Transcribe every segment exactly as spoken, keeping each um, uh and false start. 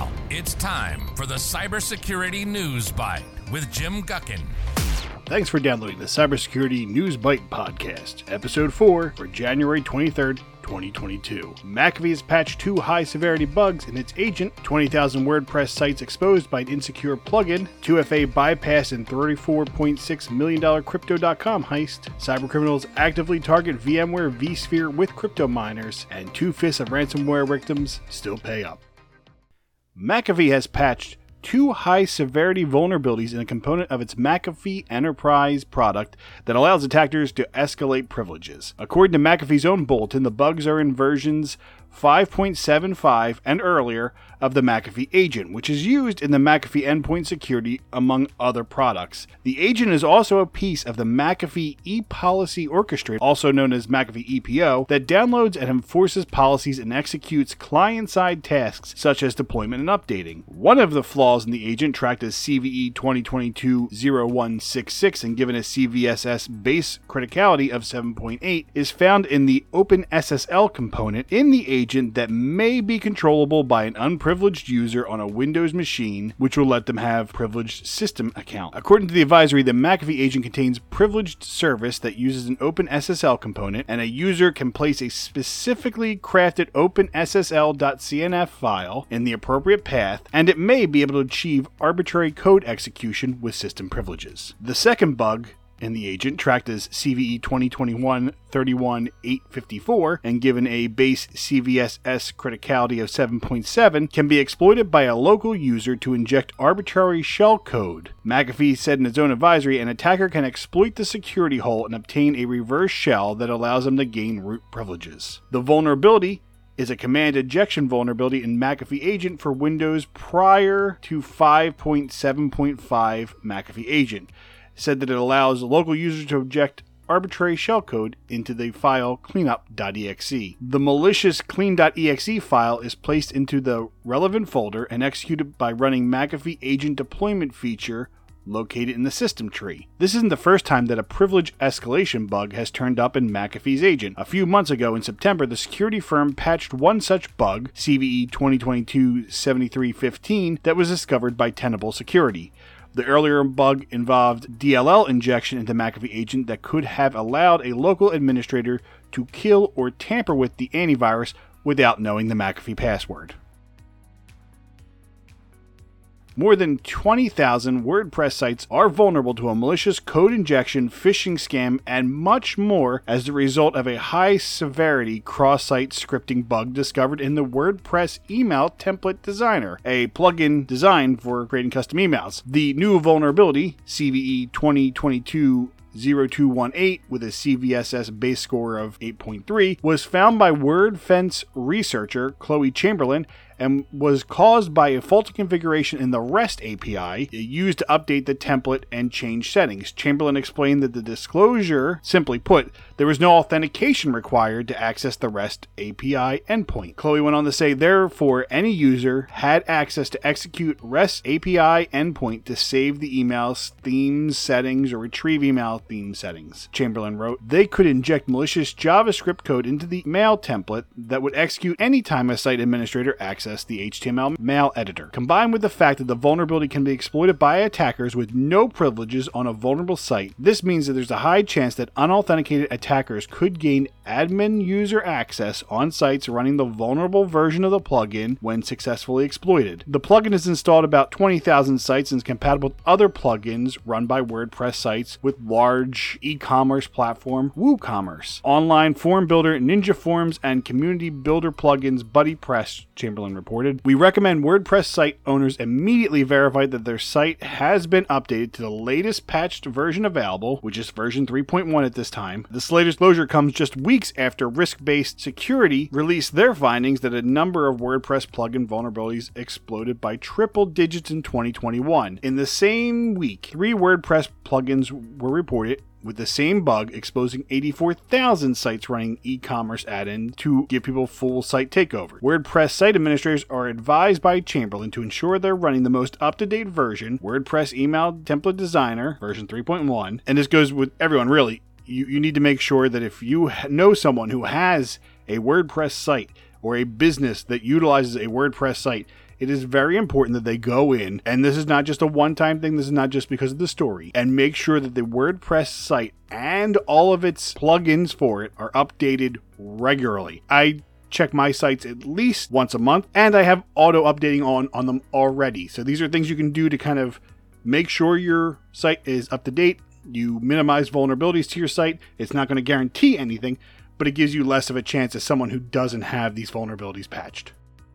Now, it's time for the Cybersecurity News Bite with Jim Guckin. Thanks for downloading the Cybersecurity News Bite podcast, episode four for January twenty-third, twenty twenty-two. McAfee has patched two high-severity bugs in its agent, twenty thousand WordPress sites exposed by an insecure plugin, two F A bypass and thirty-four point six million dollars Crypto dot com heist, cybercriminals actively target VMware vSphere with crypto miners, and two-fifths of ransomware victims still pay up. McAfee has patched two high-severity vulnerabilities in a component of its McAfee Enterprise product that allows attackers to escalate privileges. According to McAfee's own bulletin, the bugs are in versions five point seven five and earlier of the McAfee agent, which is used in the McAfee endpoint security among other products. The agent is also a piece of the McAfee ePolicy Orchestrator, also known as McAfee E P O, that downloads and enforces policies and executes client-side tasks such as deployment and updating. One of the flaws in the agent, tracked as C V E twenty twenty-two dash zero one six six and given a C V S S base criticality of seven point eight, is found in the OpenSSL component in the agent agent that may be controllable by an unprivileged user on a Windows machine, which will let them have privileged system account. According to the advisory, the McAfee agent contains privileged service that uses an OpenSSL component, and a user can place a specifically crafted OpenSSL.cnf file in the appropriate path, and it may be able to achieve arbitrary code execution with system privileges. The second bug in the agent, tracked as C V E twenty twenty-one dash thirty-one dash eight fifty-four and given a base C V S S criticality of seven point seven, can be exploited by a local user to inject arbitrary shell code. McAfee said in its own advisory, an attacker can exploit the security hole and obtain a reverse shell that allows them to gain root privileges. The vulnerability is a command injection vulnerability in McAfee agent for Windows prior to five point seven point five McAfee agent. Said that it allows local users to inject arbitrary shellcode into the file cleanup dot E X E. The malicious clean dot E X E file is placed into the relevant folder and executed by running McAfee agent deployment feature located in the system tree. This isn't the first time that a privilege escalation bug has turned up in McAfee's agent. A few months ago in September, the security firm patched one such bug, C V E twenty twenty-two dash seventy-three fifteen, that was discovered by Tenable Security. The earlier bug involved D L L injection into McAfee agent that could have allowed a local administrator to kill or tamper with the antivirus without knowing the McAfee password. More than twenty thousand WordPress sites are vulnerable to a malicious code injection, phishing scam, and much more as a result of a high-severity cross-site scripting bug discovered in the WordPress Email Template Designer, a plugin designed for creating custom emails. The new vulnerability, C V E twenty twenty-two dash zero two one eight with a C V S S base score of eight point three, was found by WordFence researcher Chloe Chamberlain and was caused by a faulty configuration in the REST A P I used to update the template and change settings. Chamberlain explained that the disclosure, simply put, there was no authentication required to access the REST A P I endpoint. Chloe went on to say, therefore, any user had access to execute REST A P I endpoint to save the email's themes settings or retrieve email theme settings. Chamberlain wrote, they could inject malicious JavaScript code into the mail template that would execute anytime a site administrator accessed the H T M L mail editor. Combined with the fact that the vulnerability can be exploited by attackers with no privileges on a vulnerable site, this means that there's a high chance that unauthenticated attackers could gain admin user access on sites running the vulnerable version of the plugin when successfully exploited. The plugin is installed about twenty thousand sites and is compatible with other plugins run by WordPress sites with large e-commerce platform WooCommerce, online form builder Ninja Forms, and community builder plugins BuddyPress, Chamberlain reported. We recommend WordPress site owners immediately verify that their site has been updated to the latest patched version available, which is version three point one at this time. This latest disclosure comes just weeks after Risk-Based Security released their findings that a number of WordPress plugin vulnerabilities exploded by triple digits in twenty twenty-one. In the same week, three WordPress plugins were reported with the same bug exposing eighty-four thousand sites running e-commerce add-in to give people full site takeover. WordPress site administrators are advised by Chamberlain to ensure they're running the most up-to-date version, WordPress Email Template Designer, version three point one, and this goes with everyone really. You, you need to make sure that if you know someone who has a WordPress site or a business that utilizes a WordPress site, it is very important that they go in, and this is not just a one-time thing, this is not just because of the story, and make sure that the WordPress site and all of its plugins for it are updated regularly. I check my sites at least once a month, and I have auto updating on on them already. So these are things you can do to kind of make sure your site is up to date. You minimize vulnerabilities to your site. It's not going to guarantee anything, but it gives you less of a chance as someone who doesn't have these vulnerabilities patched.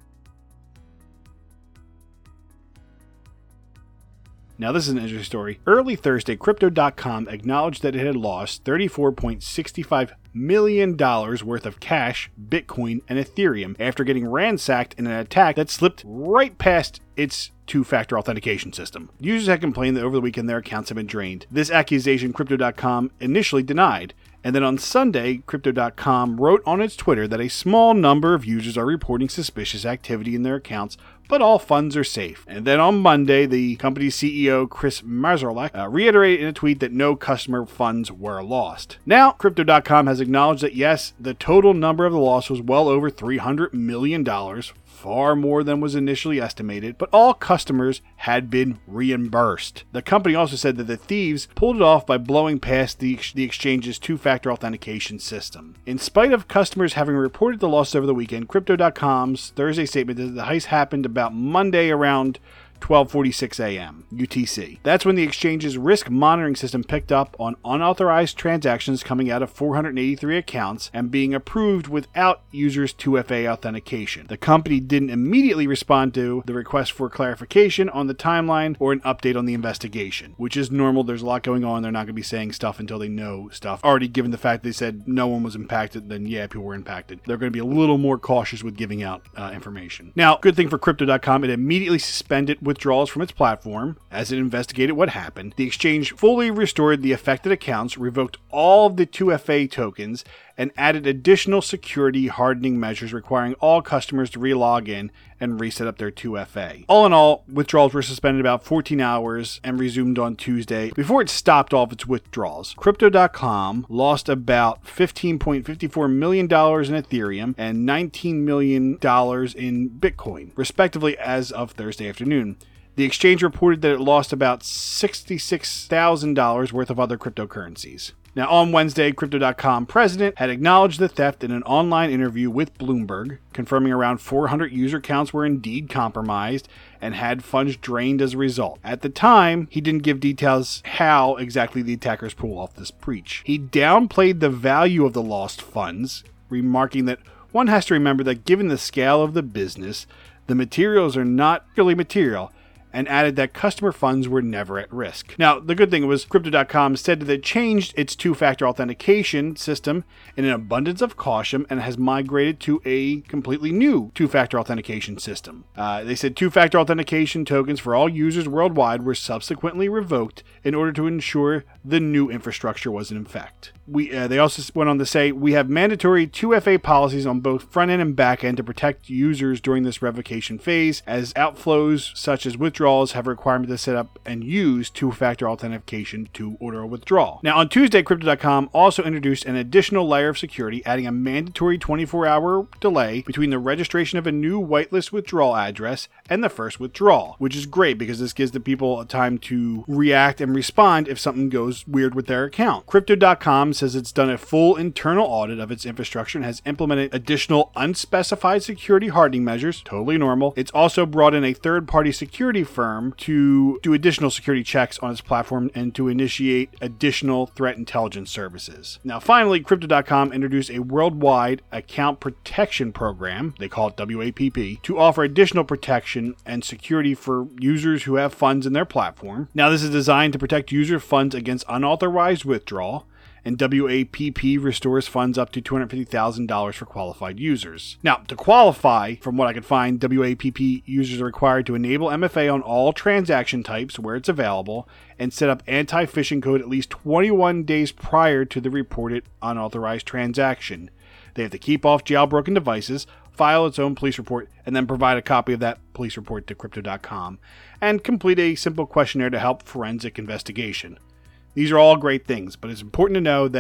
Now, this is an interesting story. Early Thursday, Crypto dot com acknowledged that it had lost thirty-four point six five million dollars worth of cash, Bitcoin, and Ethereum after getting ransacked in an attack that slipped right past its two-factor authentication system. Users had complained that over the weekend their accounts had been drained. This accusation Crypto dot com initially denied, and then on Sunday, Crypto dot com wrote on its Twitter that a small number of users are reporting suspicious activity in their accounts, but all funds are safe. And then on Monday, the company's C E O, Chris Masarek, uh, reiterated in a tweet that no customer funds were lost. Now, Crypto dot com has acknowledged that yes, the total number of the loss was well over three hundred million dollars, far more than was initially estimated, but all customers had been reimbursed. The company also said that the thieves pulled it off by blowing past the, the exchange's two-factor authentication system. In spite of customers having reported the loss over the weekend, Crypto dot com's Thursday statement that the heist happened about Monday around twelve forty-six a.m. U T C. That's when the exchange's risk monitoring system picked up on unauthorized transactions coming out of four hundred eighty-three accounts and being approved without users' two F A authentication. The company didn't immediately respond to the request for clarification on the timeline or an update on the investigation, which is normal. There's a lot going on. They're not going to be saying stuff until they know stuff. Already given the fact they said no one was impacted, then yeah, people were impacted. They're going to be a little more cautious with giving out uh, information. Now, good thing for Crypto dot com, it immediately suspended withdrawals from its platform as it investigated what happened. The exchange fully restored the affected accounts, revoked all of the two F A tokens, and added additional security hardening measures requiring all customers to re-log in and reset up their two F A. All in all, withdrawals were suspended about fourteen hours and resumed on Tuesday before it stopped all of its withdrawals. Crypto dot com lost about fifteen point five four million dollars in Ethereum and nineteen million dollars in Bitcoin, respectively, as of Thursday afternoon. The exchange reported that it lost about sixty-six thousand dollars worth of other cryptocurrencies. Now, on Wednesday, Crypto dot com president had acknowledged the theft in an online interview with Bloomberg, confirming around four hundred user accounts were indeed compromised and had funds drained as a result. At the time, he didn't give details how exactly the attackers pulled off this breach. He downplayed the value of the lost funds, remarking that one has to remember that given the scale of the business, the materials are not really material, and added that customer funds were never at risk. Now, the good thing was Crypto dot com said that it changed its two-factor authentication system in an abundance of caution and has migrated to a completely new two-factor authentication system. Uh, they said two-factor authentication tokens for all users worldwide were subsequently revoked in order to ensure the new infrastructure was in effect. We, uh, they also went on to say, we have mandatory two F A policies on both front end and back end to protect users during this revocation phase, as outflows such as withdrawals have a requirement to set up and use two-factor authentication to order a withdrawal. Now, on Tuesday, Crypto dot com also introduced an additional layer of security, adding a mandatory twenty-four hour delay between the registration of a new whitelist withdrawal address and the first withdrawal, which is great because this gives the people time to react and respond if something goes weird with their account. Crypto dot com says it's done a full internal audit of its infrastructure and has implemented additional unspecified security hardening measures, totally normal. It's also brought in a third-party security firm to do additional security checks on its platform and to initiate additional threat intelligence services. Now, finally, Crypto dot com introduced a worldwide account protection program, they call it W A P P, to offer additional protection and security for users who have funds in their platform. Now, this is designed to protect user funds against unauthorized withdrawal, and W A P P restores funds up to two hundred fifty thousand dollars for qualified users. Now, to qualify, from what I could find, W A P P users are required to enable M F A on all transaction types where it's available and set up anti-phishing code at least twenty-one days prior to the reported unauthorized transaction. They have to keep off jailbroken devices, file its own police report, and then provide a copy of that police report to Crypto dot com, and complete a simple questionnaire to help forensic investigation. These are all great things, but it's important to know that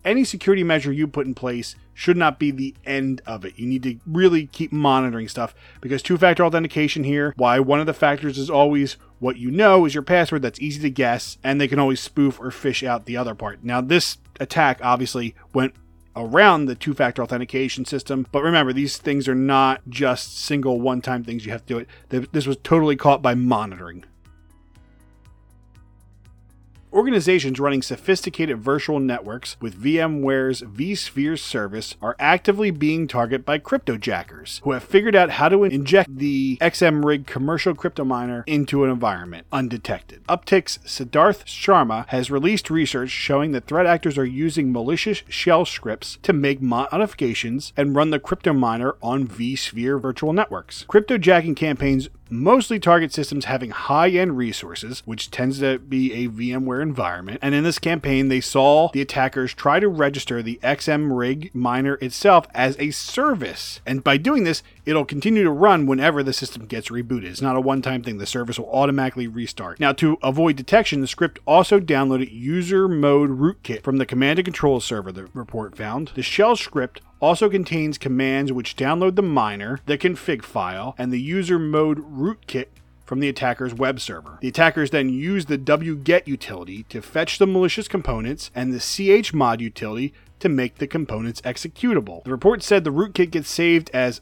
any security measure you put in place should not be the end of it. You need to really keep monitoring stuff, because two-factor authentication here, why one of the factors is always what you know is your password. That's easy to guess, and they can always spoof or fish out the other part. Now, this attack obviously went around the two-factor authentication system, but remember, these things are not just single one-time things you have to do it. This was totally caught by monitoring. Organizations running sophisticated virtual networks with VMware's vSphere service are actively being targeted by cryptojackers, who have figured out how to inject the X M Rig commercial crypto miner into an environment undetected. Uptick's Siddharth Sharma has released research showing that threat actors are using malicious shell scripts to make modifications and run the crypto miner on vSphere virtual networks. Cryptojacking campaigns mostly target systems having high-end resources, which tends to be a VMware environment. And in this campaign, they saw the attackers try to register the X M Rig miner itself as a service. And by doing this, it'll continue to run whenever the system gets rebooted. It's not a one-time thing. The service will automatically restart. Now, to avoid detection, the script also downloaded user mode rootkit from the command and control server, the report found. The shell script also contains commands which download the miner, the config file, and the user mode rootkit from the attacker's web server. The attackers then use the wget utility to fetch the malicious components and the chmod utility to make the components executable. The report said the rootkit gets saved as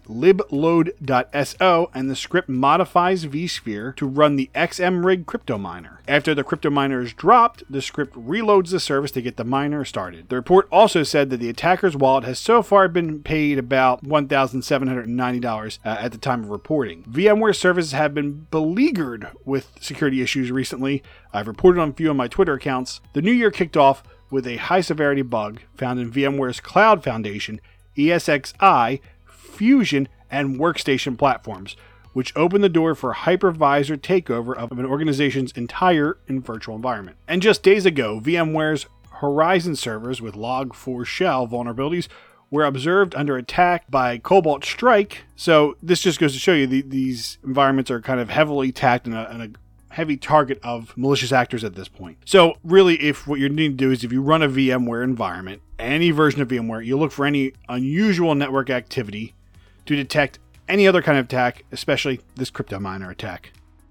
libload.so, and the script modifies vSphere to run the X M Rig crypto miner. After the crypto miner is dropped, the script reloads the service to get the miner started. The report also said that the attacker's wallet has so far been paid about one thousand seven hundred ninety dollars uh, at the time of reporting. VMware services have been beleaguered with security issues recently. I've reported on a few of my Twitter accounts. The new year kicked off with a high-severity bug found in VMware's Cloud Foundation, E S X i, Fusion, and Workstation platforms, which opened the door for hypervisor takeover of an organization's entire virtual environment. And just days ago, VMware's Horizon servers with log four shell vulnerabilities were observed under attack by Cobalt Strike. So this just goes to show you the, these environments are kind of heavily attacked in a, in a heavy target of malicious actors at this point. So really, if what you need to do is if you run a VMware environment, any version of VMware, you look for any unusual network activity to detect any other kind of attack, especially this crypto miner attack.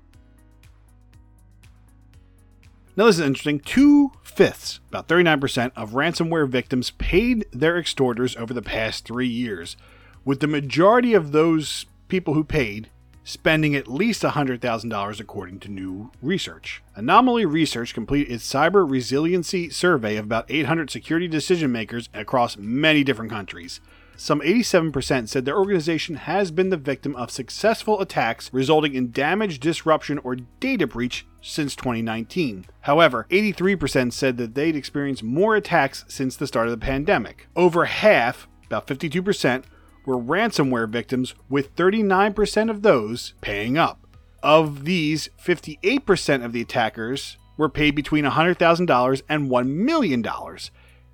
Now this is interesting. Two-fifths, about thirty-nine percent of ransomware victims paid their extorters over the past three years, with the majority of those people who paid spending at least one hundred thousand dollars according to new research. Anomaly Research completed its cyber resiliency survey of about eight hundred security decision makers across many different countries. Some eighty-seven percent said their organization has been the victim of successful attacks resulting in damage, disruption, or data breach since twenty nineteen. However, eighty-three percent said that they'd experienced more attacks since the start of the pandemic. Over half, about fifty-two percent, were ransomware victims, with thirty-nine percent of those paying up. Of these, fifty-eight percent of the attackers were paid between one hundred thousand dollars and one million dollars.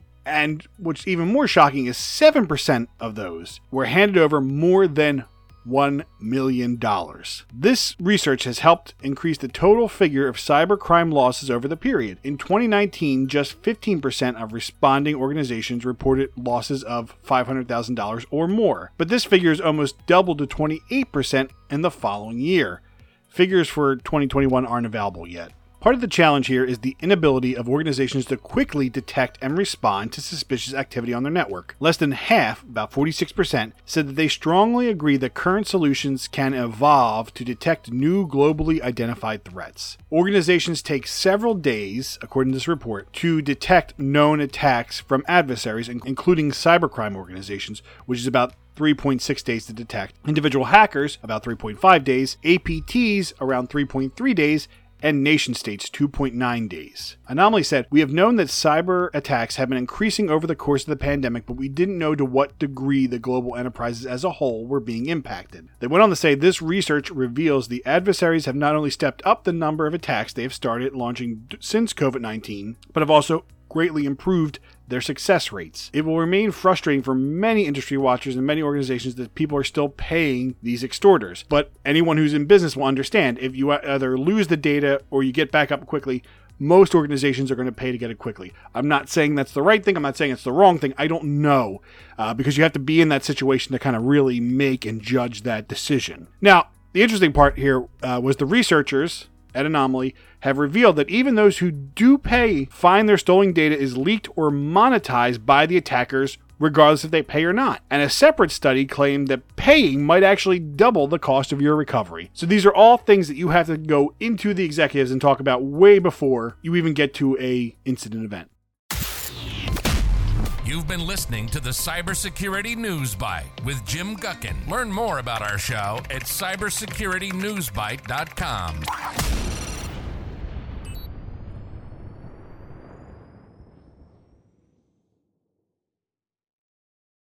And what's even more shocking is seven percent of those were handed over more than one million dollars. This research has helped increase the total figure of cybercrime losses over the period. In twenty nineteen, just fifteen percent of responding organizations reported losses of five hundred thousand dollars or more, but this figure is almost doubled to twenty-eight percent in the following year. Figures for twenty twenty-one aren't available yet. Part of the challenge here is the inability of organizations to quickly detect and respond to suspicious activity on their network. Less than half, about forty-six percent, said that they strongly agree that current solutions can evolve to detect new globally identified threats. Organizations take several days, according to this report, to detect known attacks from adversaries, including cybercrime organizations, which is about three point six days to detect. Individual hackers, about three point five days. A P Ts, around three point three days. And nation states, two point nine days. Anomaly said, "We have known that cyber attacks have been increasing over the course of the pandemic, but we didn't know to what degree the global enterprises as a whole were being impacted." They went on to say, "This research reveals the adversaries have not only stepped up the number of attacks they have started launching since covid nineteen, but have also greatly improved their success rates. It will remain frustrating for many industry watchers and many organizations that people are still paying these extorters. But anyone who's in business will understand if you either lose the data or you get back up quickly, most organizations are going to pay to get it quickly. I'm not saying that's the right thing. I'm not saying it's the wrong thing. I don't know, uh, because you have to be in that situation to kind of really make and judge that decision. Now, the interesting part here uh, was the researchers at Anomaly have revealed that even those who do pay find their stolen data is leaked or monetized by the attackers, regardless if they pay or not. And a separate study claimed that paying might actually double the cost of your recovery. So these are all things that you have to go into the executives and talk about way before you even get to a incident event. You've been listening to the Cybersecurity News Bite with Jim Guckin. Learn more about our show at cybersecurity news bite dot com.